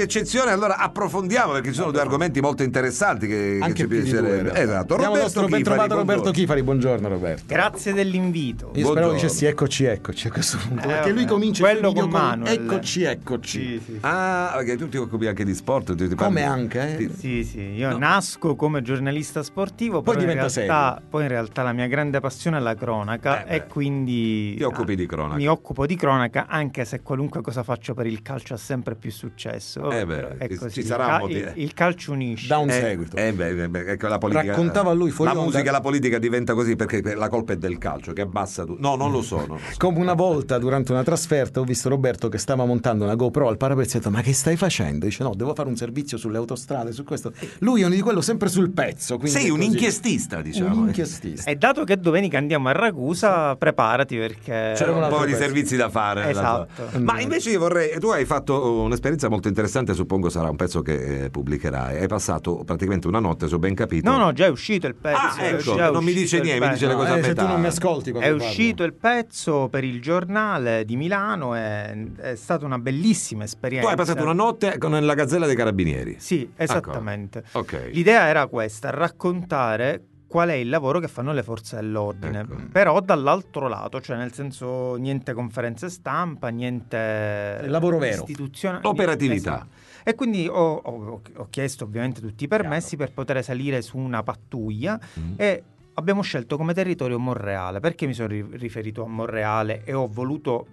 di eccezione, allora approfondiamo, perché ci sono due argomenti molto interessanti che Anche ci più di due, piacerebbe. Esatto. Abbiamo il nostro ben trovato Roberto buongiorno. Chifari. Buongiorno Roberto. Grazie dell'invito. Io speravo Buongiorno. dicessi eccoci a questo punto, perché lui vabbè. comincia Quello il video con con Manuel. eccoci. Sì. Ah, perché tu ti occupi anche di sport. Come anche, Sì, io nasco come giornalista sportivo, Poi però diventa poi in realtà la mia grande passione è la cronaca e quindi Ti occupi di cronaca. mi occupo di cronaca, anche se qualunque cosa faccio per il calcio ha sempre più successo. beh, È così. ci sarà un motivo. Il calcio unisce. da un seguito. Ecco, la politica, Raccontava lui fuori la onda. musica e la politica diventa così perché la colpa è del calcio che abbassa tu. No, non lo so. Come una volta durante una trasferta ho visto Roberto che stava montando una GoPro al parapezzo e ho detto: ma che stai facendo? Dice: no, devo fare un servizio sulle autostrade, su questo. Lui è uno di quello sempre sul pezzo. Sei un inchiestista, diciamo. Un inchiestista. E dato che domenica andiamo a Ragusa, preparati perché C'era un un altro po' di pezzo. servizi da fare. Esatto. Ma invece io vorrei, tu hai fatto un'esperienza molto interessante, suppongo sarà un pezzo che pubblicherai. Hai passato praticamente una notte, se ho ben capito. No, già è uscito il pezzo. Ah, è ecco, già non mi uscito dice il niente, mi dice le pezzo. cose a Se metà. tu non mi ascolti quando È parlo. uscito il pezzo per il giornale di Milano, è stata una bellissima esperienza. Tu hai passato una notte con la Gazzella dei Carabinieri. Sì, esattamente. Ok. L'idea era questa, raccontare qual è il lavoro che fanno le forze dell'ordine, Ecco. però dall'altro lato, cioè nel senso niente conferenze stampa, niente Il lavoro vero. istituzionale. Operatività. Esatto. E quindi ho chiesto ovviamente tutti i permessi per poter salire su una pattuglia e abbiamo scelto come territorio Monreale. Perché mi sono riferito a Monreale e ho voluto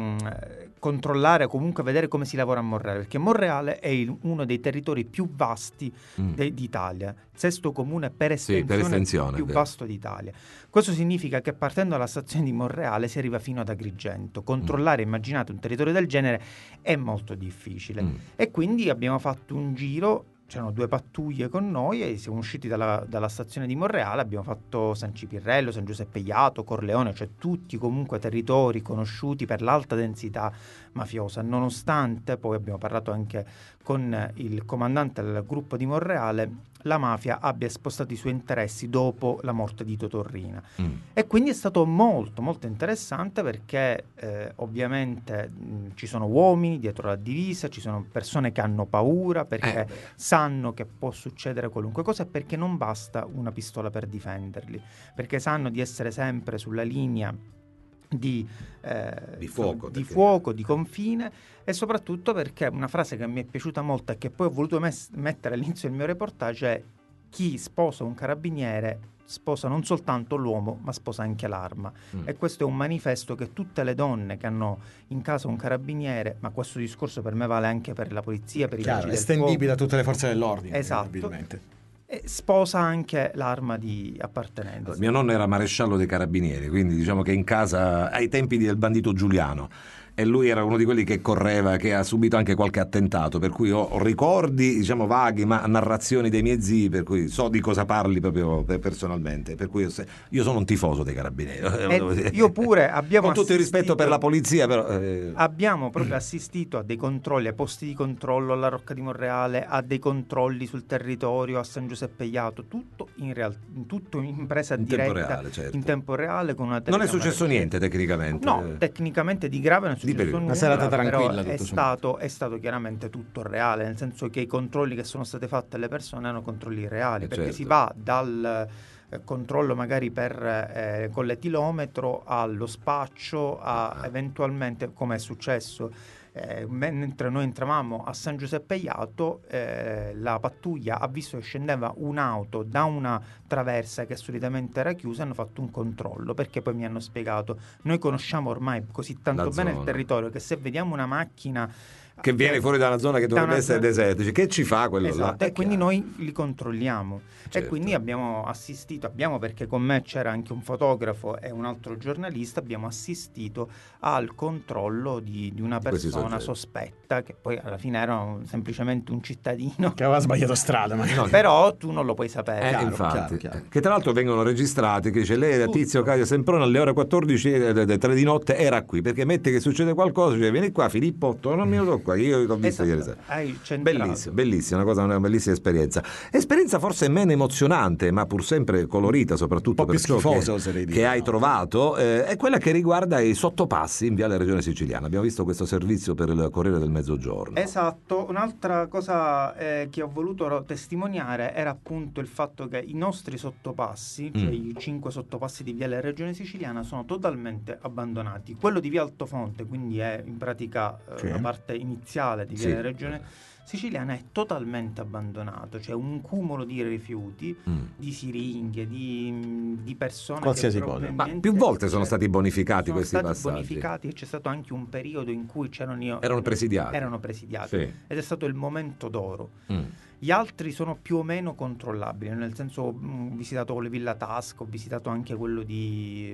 controllare, comunque vedere come si lavora a Monreale? Perché Monreale è uno dei territori più vasti d'Italia, sesto comune per estensione più vero. vasto d'Italia. Questo significa che partendo dalla stazione di Monreale si arriva fino ad Agrigento. Controllare, immaginate, un territorio del genere è molto difficile. E quindi abbiamo fatto un giro. C'erano due pattuglie con noi e siamo usciti dalla stazione di Monreale, abbiamo fatto San Cipirrello, San Giuseppe Jato, Corleone, cioè tutti comunque territori conosciuti per l'alta densità mafiosa, nonostante poi abbiamo parlato anche con il comandante del gruppo di Monreale, la mafia abbia spostato i suoi interessi dopo la morte di Totò Riina. E quindi è stato molto molto interessante perché ovviamente ci sono uomini dietro la divisa, ci sono persone che hanno paura perché sanno che può succedere qualunque cosa e perché non basta una pistola per difenderli, perché sanno di essere sempre sulla linea di fuoco, di confine, e soprattutto perché una frase che mi è piaciuta molto e che poi ho voluto mettere all'inizio del mio reportage è: chi sposa un carabiniere sposa non soltanto l'uomo ma sposa anche l'arma. E questo è un manifesto che tutte le donne che hanno in casa un carabiniere, ma questo discorso per me vale anche per la polizia, per i vigili del estendibile a tutte le forze dell'ordine. Esatto. Probabilmente. e sposa anche l'arma di appartenenza. Mio nonno era maresciallo dei carabinieri, quindi diciamo che in casa ai tempi del bandito Giuliano, e lui era uno di quelli che correva, che ha subito anche qualche attentato, per cui ho ricordi, diciamo, vaghi, ma narrazioni dei miei zii, per cui so di cosa parli proprio personalmente, per cui io sono un tifoso dei carabinieri. Io pure, abbiamo con tutto il rispetto per la polizia, però abbiamo proprio assistito a dei controlli, a posti di controllo alla Rocca di Monreale, a dei controlli sul territorio a San Giuseppe Jato, tutto in presa in diretta, tempo reale, certo. in tempo reale con una non è telecamera. successo niente tecnicamente? No, tecnicamente di grave non è successo periodo. nulla, Una serata tranquilla, però è stato chiaramente tutto reale, nel senso che i controlli che sono stati fatti alle persone erano controlli reali, perché certo. si va dal controllo magari per colletilometro allo spaccio, a eventualmente, come è successo mentre noi entravamo a San Giuseppe Jato, la pattuglia ha visto che scendeva un'auto da una traversa che solitamente era chiusa, hanno fatto un controllo, perché poi mi hanno spiegato: noi conosciamo ormai così tanto La bene zona. il territorio che se vediamo una macchina che viene fuori da una zona che dovrebbe essere deserta, dice, che ci fa quello esatto, là? e quindi noi li controlliamo. Certo. E quindi abbiamo assistito, perché con me c'era anche un fotografo e un altro giornalista, abbiamo assistito al controllo di una persona sospetta, che poi alla fine era semplicemente un cittadino che aveva sbagliato strada, ma no. però tu non lo puoi sapere. Infatti, chiaro. che tra l'altro vengono registrati, che dice lei era Tizio Caio Semprone alle ore 14 3 di notte era qui, perché mette che succede qualcosa, dice vieni qua Filippotto, non mi lo so qua. qua, io l'ho visto ieri sera. Bellissima, una bellissima esperienza forse meno emozionante, ma pur sempre colorita, soprattutto per ciò che hai trovato, è quella che riguarda i sottopassi in Viale Regione Siciliana. Abbiamo visto questo servizio per il Corriere del Mezzogiorno. Esatto, un'altra cosa che ho voluto testimoniare era appunto il fatto che i nostri sottopassi, cioè i 5 sottopassi di Viale Regione Siciliana, sono totalmente abbandonati. Quello di Via Altofonte, quindi è in pratica la parte iniziale di Viale Regione Siciliana, è totalmente abbandonato, c'è un cumulo di rifiuti, di siringhe, di persone, qualsiasi cosa. Ma più volte sono stati bonificati questi passaggi. Sono stati bonificati e c'è stato anche un periodo in cui erano presidiati. Ed è stato il momento d'oro. Gli altri sono più o meno controllabili, nel senso ho visitato le Villa Tasca, ho visitato anche quello di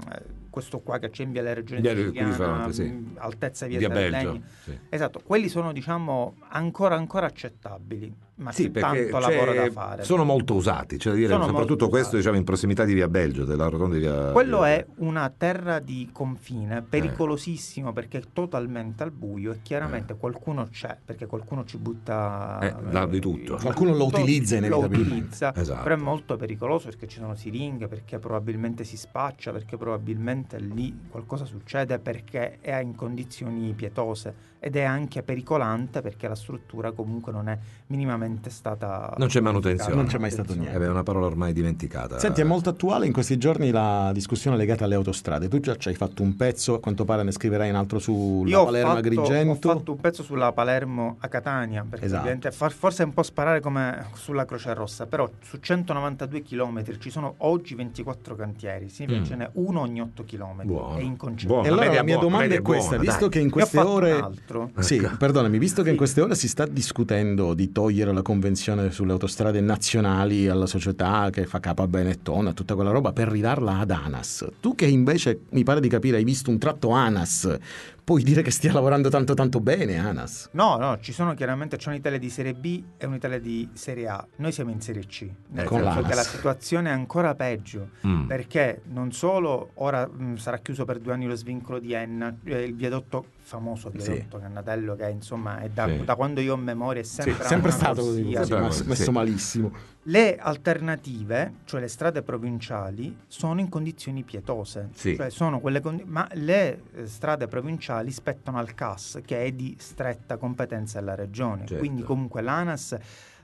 questo qua che c'è in Viale Regione Siciliana, altezza Via Belgio. Esatto, quelli sono ancora accettabili, ma c'è tanto lavoro da fare. Sono molto usati, cioè dire, soprattutto questo in prossimità di Via Belgio, della rotonda di Via. Quello è una terra di confine, pericolosissimo perché è totalmente al buio e chiaramente qualcuno c'è, perché qualcuno ci butta di tutto. Qualcuno lo utilizza inevitabilmente. Esatto. Però è molto pericoloso perché ci sono siringhe, perché probabilmente si spaccia, perché probabilmente lì qualcosa succede, perché è in condizioni pietose ed è anche pericolante perché la struttura comunque non è minimamente stata... Non c'è manutenzione. Non c'è mai stato niente. È una parola ormai dimenticata. Senti, è molto attuale in questi giorni la discussione legata alle autostrade. Tu già ci hai fatto un pezzo, a quanto pare ne scriverai un altro sulla Palermo-Agrigento. Ho fatto un pezzo sulla Palermo a Catania, perché forse è un po' sparare come sulla Croce Rossa, però su 192 chilometri ci sono oggi 24 cantieri, significa ce n'è uno ogni 8 chilometri. È inconcepibile. E allora la mia domanda è questa, visto che in queste ore... perdonami, visto che in queste ore si sta discutendo di togliere la convenzione sulle autostrade nazionali alla società che fa capo a Benetton, a tutta quella roba, per ridarla ad ANAS, tu che invece mi pare di capire hai visto un tratto ANAS, puoi dire che stia lavorando tanto bene ANAS? No, c'è un'Italia di Serie B e un'Italia di Serie A. Noi siamo in Serie C, nel senso che la situazione è ancora peggio, perché non solo ora sarà chiuso per 2 anni lo svincolo di Enna, il famoso viadotto Cannatello, che insomma è da quando io ho memoria è sempre stato così, messo malissimo. Le alternative, cioè le strade provinciali, sono in condizioni pietose, cioè sono quelle ma le strade provinciali spettano al CAS, che è di stretta competenza della regione. Quindi comunque l'ANAS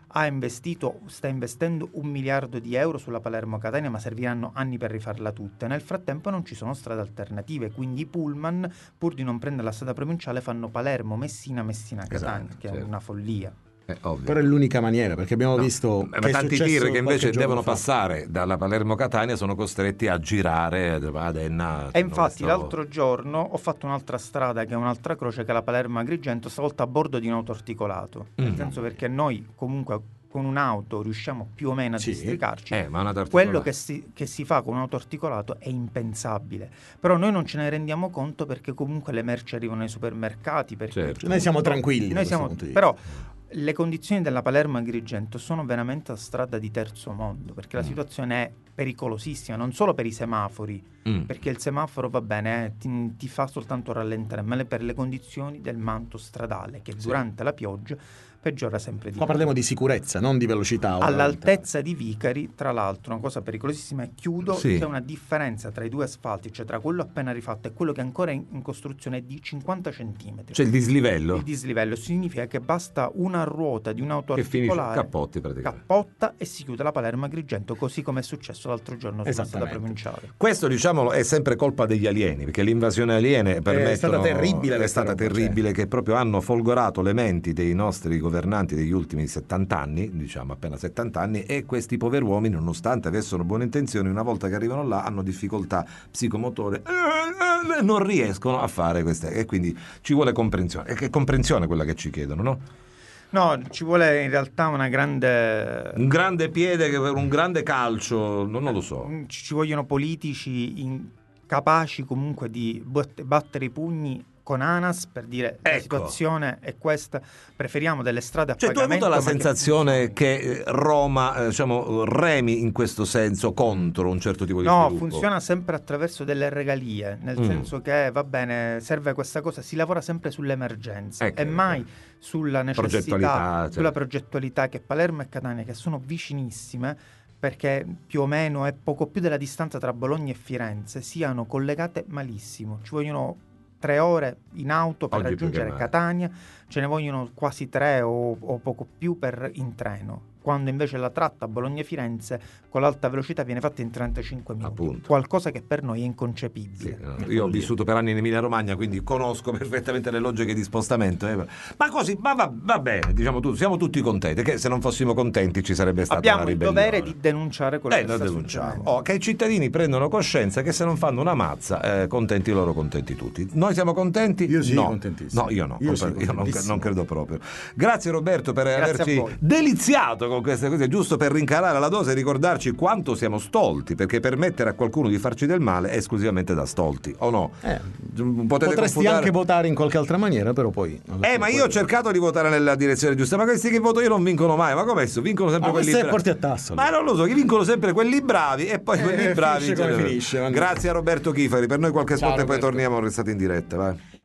sta investendo 1 miliardo di euro sulla Palermo-Catania, ma serviranno anni per rifarla tutta. Nel frattempo non ci sono strade alternative, quindi i pullman, pur di non prendere la strada provinciale, fanno Palermo-Messina, Messina-Catania, che è una follia. Però è l'unica maniera, perché abbiamo visto che tanti tir che invece devono passare dalla Palermo-Catania sono costretti a girare ad Enna. E infatti l'altro giorno ho fatto un'altra strada, che è un'altra croce, che è la Palermo-Agrigento, stavolta a bordo di un autoarticolato, nel senso perché noi comunque con un'auto riusciamo più o meno a districarci, quello che si fa con un autoarticolato è impensabile, però noi non ce ne rendiamo conto perché comunque le merci arrivano ai supermercati, perché noi siamo tranquilli, però le condizioni della Palermo-Agrigento sono veramente a strada di terzo mondo, perché la situazione è pericolosissima, non solo per i semafori, perché il semaforo va bene, ti fa soltanto rallentare, ma per le condizioni del manto stradale, che durante la pioggia peggiora sempre di più. Ma parliamo di sicurezza, non di velocità. All'altezza di Vicari, tra l'altro, una cosa pericolosissima, c'è una differenza tra i due asfalti, cioè tra quello appena rifatto e quello che è ancora in costruzione, di 50 centimetri. C'è il dislivello? Il dislivello significa che basta una ruota di un'auto articolare, cappotta e si chiude la Palermo-Agrigento, così come è successo l'altro giorno sulla strada provinciale. Questo, diciamo, è sempre colpa degli alieni, perché l'invasione aliene è stata terribile, che proprio hanno folgorato le menti dei nostri governanti degli ultimi 70 anni, diciamo appena 70 anni, e questi pover'uomini, nonostante avessero buone intenzioni, una volta che arrivano là hanno difficoltà psicomotorie, non riescono a fare queste, e quindi ci vuole comprensione. E che comprensione quella che ci chiedono, no? No, ci vuole in realtà un grande piede, un grande calcio, non lo so. Ci vogliono politici capaci comunque di battere i pugni con ANAS per dire la situazione è questa, preferiamo delle strade a pagamento. Tu hai avuto la sensazione che Roma remi in questo senso contro un certo tipo di sviluppo? No, funziona sempre attraverso delle regalie, nel senso che va bene, serve questa cosa, si lavora sempre sull'emergenza e mai sulla necessità, sulla progettualità, che Palermo e Catania, che sono vicinissime, perché più o meno è poco più della distanza tra Bologna e Firenze, siano collegate malissimo. Ci vogliono 3 ore in auto per raggiungere Catania, ce ne vogliono quasi 3 o poco più in treno, quando invece la tratta Bologna-Firenze con l'alta velocità viene fatta in 35 minuti. Appunto. Qualcosa che per noi è inconcepibile. Sì, io ho vissuto per anni in Emilia Romagna, quindi conosco perfettamente le logiche di spostamento. Ma così, va bene, diciamo siamo tutti contenti, che se non fossimo contenti ci sarebbe stata una ribellione. Abbiamo il dovere di denunciare quello che sta succedendo. Che i cittadini prendono coscienza che se non fanno una mazza, contenti loro, contenti tutti. Noi siamo contenti? Io sì, contentissimo. No, io no, non credo proprio. Grazie Roberto per averci deliziato con queste cose, giusto per rincarare la dose e ricordarci quanto siamo stolti, perché permettere a qualcuno di farci del male è esclusivamente da stolti, o no? Potresti anche votare in qualche altra maniera, però poi ma io ho cercato di votare nella direzione giusta, ma questi che voto io non vincono mai, ma come vincono sempre quelli bravi? Porti a tasso. Ma non lo so, che vincono sempre quelli bravi e poi quelli bravi. Finisce. Grazie a Roberto Chifari, per noi qualche spot e poi torniamo, restate in diretta, vai.